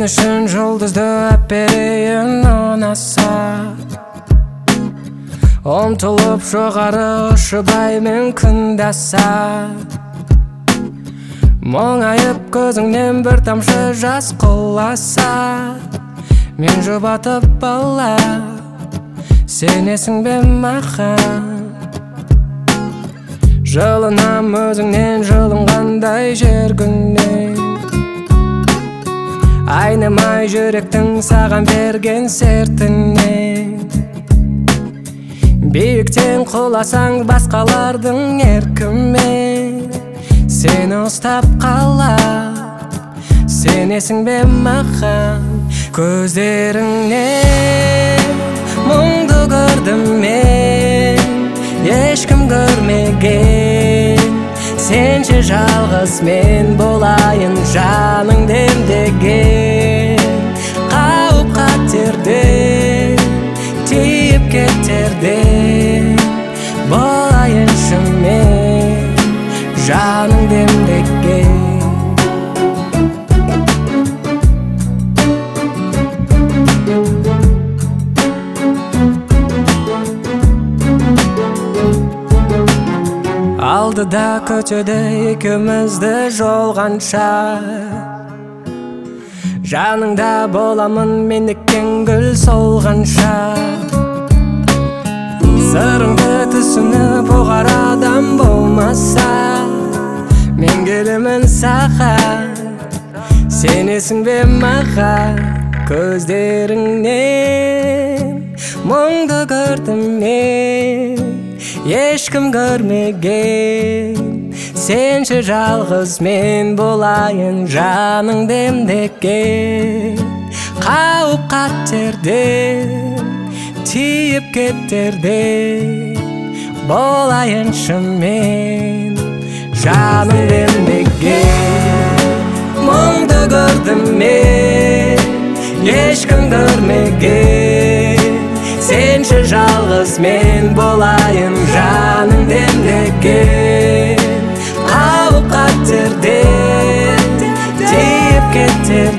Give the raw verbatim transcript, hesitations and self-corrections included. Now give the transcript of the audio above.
Sen üçün жұлдызды әперейін ұнаса, ұмтылып жоғары ұшыбаймын күндаса. Мұңайып көзіңнен бір тамшы жас құласа, мен жұбатып бала, сенесің бе маған? Жылынам өзіңнен жылынғандай жер күннен, айнымай жүректің саған берген сертінен. Биіктен құласаң басқалардың еркімен, сені ұстап қалар, сенесің бе маған? Көздеріңнен мұңды көрдім мен, ешкім көрмеген. Сенше жалғыз мен болайын, жаның демдеген. Қауіп қатерден тиіп кетерден болайыншы мен, жаның демдеген. Алдыда көтеді екеумізді жолғанша, жаныңда боламын мен еккен гүл солғанша. Сырыңды түсініп оғар адам болмаса, мен келемін саған, сенесің бе маған? Көздеріңнен мұңды көрдім мен, ешкім көрмеген. Сенше жалғыз мен болайын, жаның демдеген. Қауіп қатерден тиіп кетерден болайыншы мен, жаның демдеген. Мұңды көрдім мен, ешкім көрмеген. Сенше жалғыз мен болайын, жаның демдеген. Қауіп қатерден тиіп кетер